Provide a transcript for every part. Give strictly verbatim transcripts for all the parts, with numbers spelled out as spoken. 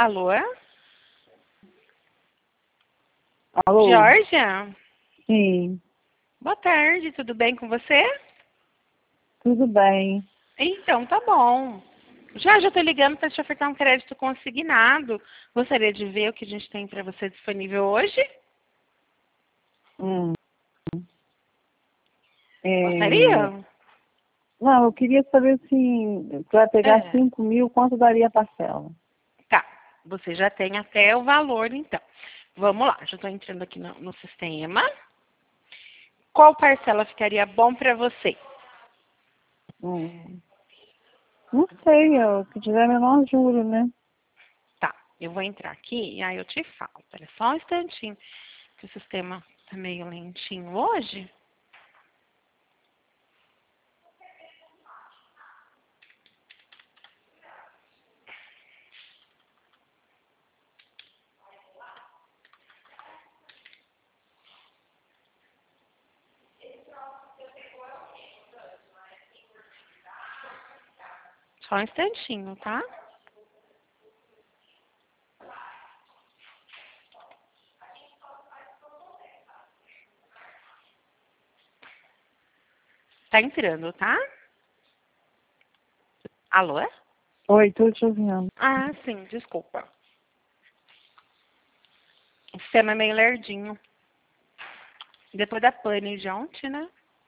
Alô? Alô? Georgia? Sim, Boa tarde, tudo bem com você? tudo bem. Então, tá bom. Já já tô ligando para te ofertar um crédito consignado. Gostaria de ver o que a gente tem para você disponível hoje? Hum, é, Gostaria? Não, eu queria saber assim, para pegar É. cinco mil, quanto daria a parcela? Tá, você já tem até o valor, então. Vamos lá, já estou entrando aqui no, no sistema. Qual parcela ficaria bom para você? Hum, não sei, é o que tiver menor juro, né? Tá, eu vou entrar aqui e aí eu te falo. Espera só um instantinho, que o sistema tá meio lentinho hoje. Só um instantinho, tá? Tá entrando, tá? Alô? Oi, tô te ouvindo. Ah, sim, desculpa. O sistema é meio lerdinho. Depois da pane de ontem, né?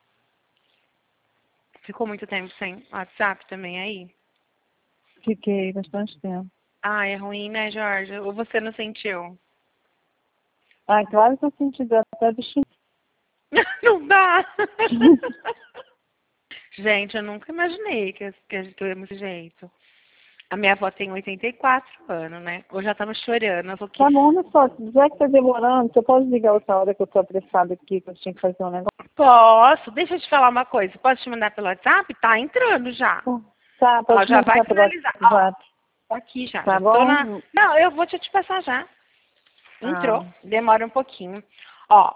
Ficou muito tempo sem WhatsApp também aí. Fiquei bastante tempo. Ah, é ruim, né, Jorge? Ou você não sentiu? Ah, claro que eu senti dor até bichinho. Não dá! Gente, eu nunca imaginei que, que, que eu ia desse jeito. A minha avó tem oitenta e quatro anos, né? Hoje já tava chorando. Ela falou que Tá bom, olha só, já que tá demorando, você pode ligar outra hora que eu tô apressada aqui, que eu tinha que fazer um negócio? posso. Deixa eu te falar uma coisa. Posso te mandar pelo WhatsApp? Tá entrando já. Tá, Ó, pode já vai mandar pelo finalizar. Ó, WhatsApp. tá aqui já. Tá Já tô na. bom? Não, eu vou te, te passar já. Ah, Entrou. Demora um pouquinho. Ó,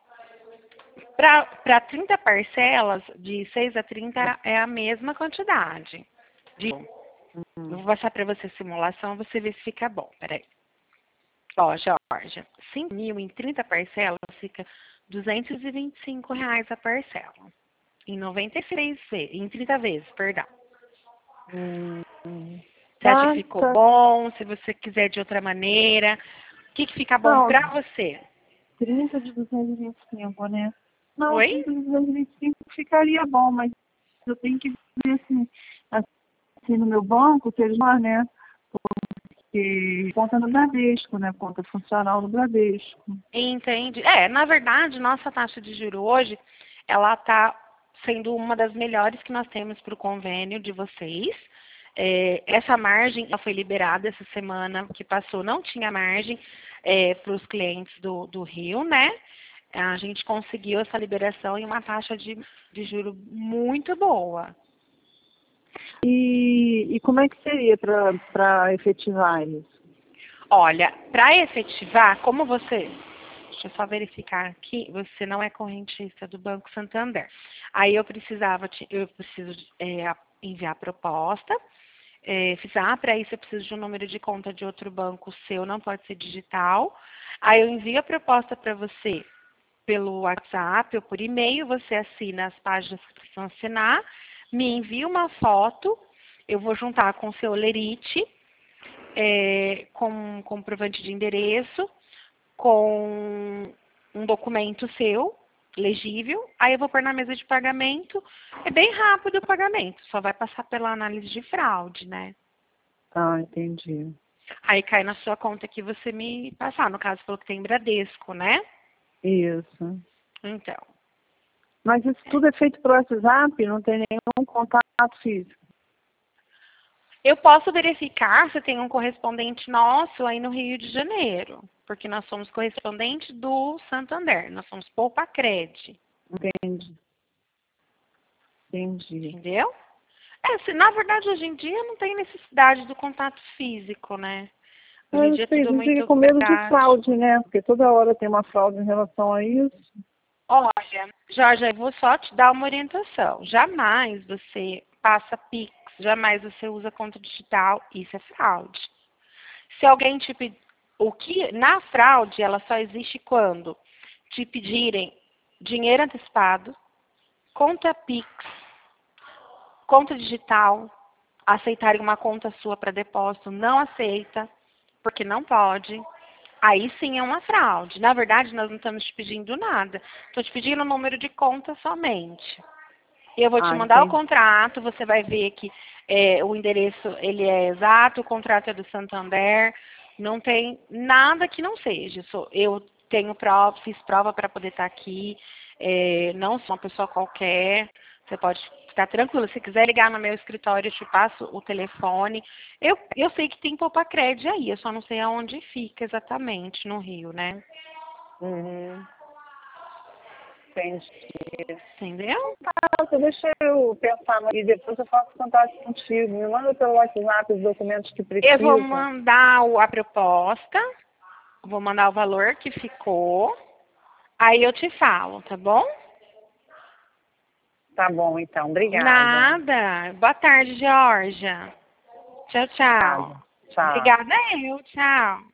para trinta parcelas, de seis a trinta é a mesma quantidade. De... Eu vou passar para você a simulação, você vê se fica bom. Peraí. Ó, Jorge, cinco mil em trinta parcelas fica duzentos e vinte e cinco reais a parcela. Em noventa e seis vezes, em trinta vezes, perdão. hum, hum. Você acha Tá, que ficou tá. bom? Se você quiser de outra maneira, o que, que fica bom Não, para você? trinta de duzentos e vinte e cinco, né? Não, Oi? trinta de duzentos e vinte e cinco ficaria bom, mas eu tenho que ver assim, assim no meu banco, se eles lá, né? Porque conta no Bradesco, né? Conta funcional no Bradesco. Entende? É, na verdade, nossa taxa de juro hoje, ela está sendo uma das melhores que nós temos para o convênio de vocês. É, essa margem ela foi liberada essa semana que passou, não tinha margem é, para os clientes do, do Rio, né? A gente conseguiu essa liberação em uma taxa de, de juro muito boa. E, e como é que seria para efetivar isso? Olha, para efetivar, como você, deixa eu só verificar aqui, você não é correntista do Banco Santander. Aí eu precisava, te- eu preciso é, enviar a proposta. É, para isso eu preciso de um número de conta de outro banco seu, não pode ser digital. Aí eu envio a proposta para você pelo WhatsApp ou por e-mail, você assina as páginas que precisam assinar, me envia uma foto, eu vou juntar com o seu lerite, é, com comprovante de endereço, com um documento seu, legível, aí eu vou pôr na mesa de pagamento. É bem rápido o pagamento, só vai passar pela análise de fraude, né? Ah, entendi. Aí cai na sua conta que você me passar. No caso, falou que tem Bradesco, né? Isso. Então. Mas isso tudo é feito por WhatsApp? Não tem nenhum contato físico? Eu posso verificar se tem um correspondente nosso aí no Rio de Janeiro, porque nós somos correspondente do Santander, nós somos Poupa-Cred, Entendi. Entendi. entendeu? É, se, na verdade, hoje em dia não tem necessidade do contato físico, né? Hoje em Eu dia é sei, a tudo gente fica muito com medo de prático. fraude, né? Porque toda hora tem uma fraude em relação a isso. Olha, Jorge, eu vou só te dar uma orientação. Jamais você passa Pix, jamais você usa conta digital, isso é fraude. Se alguém te pedir... O que, na fraude, ela só existe quando te pedirem dinheiro antecipado, conta Pix, conta digital, aceitarem uma conta sua para depósito, não aceita, porque não pode. Aí sim é uma fraude. Na verdade, nós não estamos te pedindo nada. Estou te pedindo o número de conta somente. Eu vou te Ah, mandar o entendi. contrato, você vai ver que é, o endereço ele é exato, o contrato é do Santander, não tem nada que não seja. Sou- Eu tenho prova, fiz prova para poder estar aqui, é, não sou uma pessoa qualquer, você pode ficar tranquilo. Se quiser ligar no meu escritório, eu te passo o telefone. Eu, eu sei que tem Poupa-Crédito aí, eu só não sei aonde fica exatamente, no Rio, né? Uhum. Entendi. Entendeu? Nossa, deixa eu pensar e depois eu faço contato contigo. Me manda pelo WhatsApp os documentos que Eu vou precisam. mandar o- a proposta, vou mandar o valor que ficou, aí eu te falo, tá bom? Tá bom, então. Obrigada. Nada. Boa tarde, Georgia. Tchau, Obrigada. tchau. Tchau. Obrigada eu, tchau.